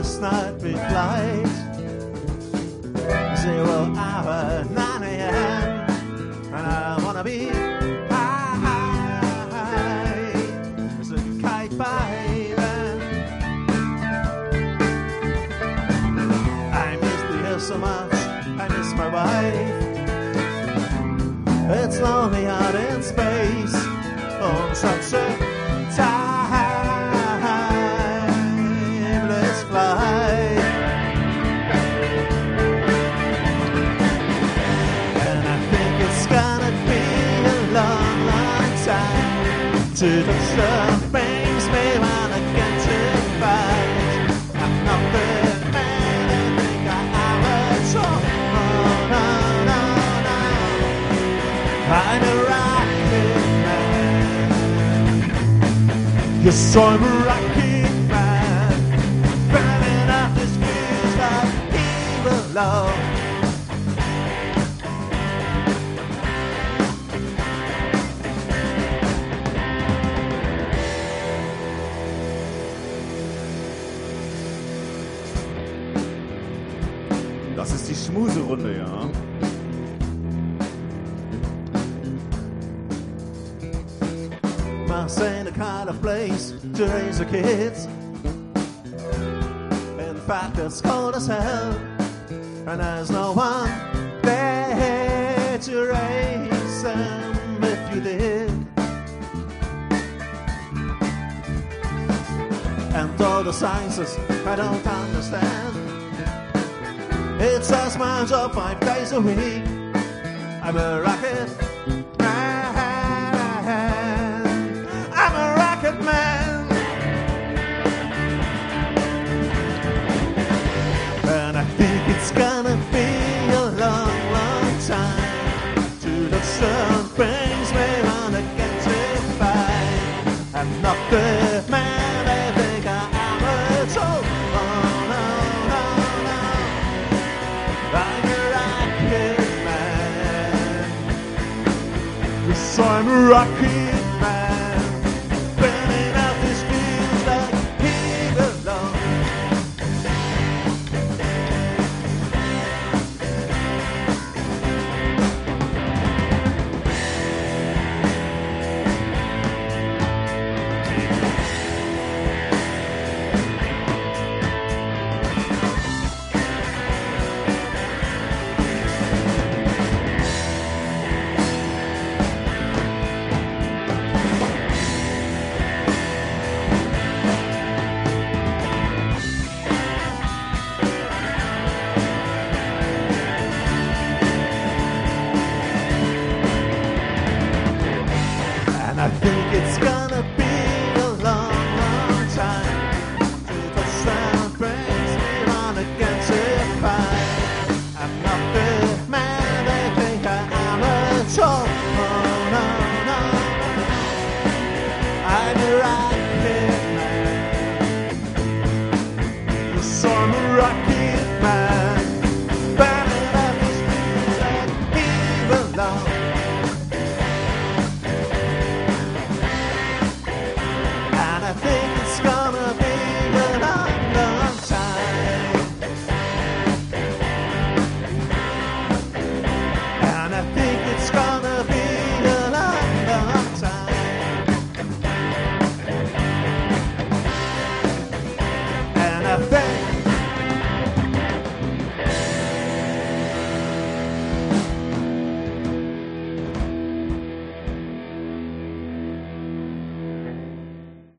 last night we flight 0 hour 9 a.m. and I wanna be high as a kite by then. I miss the air so much, I miss my wife. It's lonely out in space on such a timeless flight. And I think it's gonna be a long, long time to touch the things we wanna get to fight. I'm not the man I think I was. Oh, no, no, no. I'm a rocket man. Yes, I'm a rocket man. Burning up this fuse like evil love. Das ist die Schmuserunde, ja. Mars ain't the kind of place to raise your kids. In fact, it's cold as hell, and there's no one there to raise them if you did. And all the sciences I don't understand. It's just my job 5 days a week. I'm a rocket man. I'm a rocket man. And I think it's gonna be a long, long time to the sun brings me on to get to fight. I'm not the man I think I am at all. Oh, no, no, no. I'm a rocket man. Yes, I'm a rocket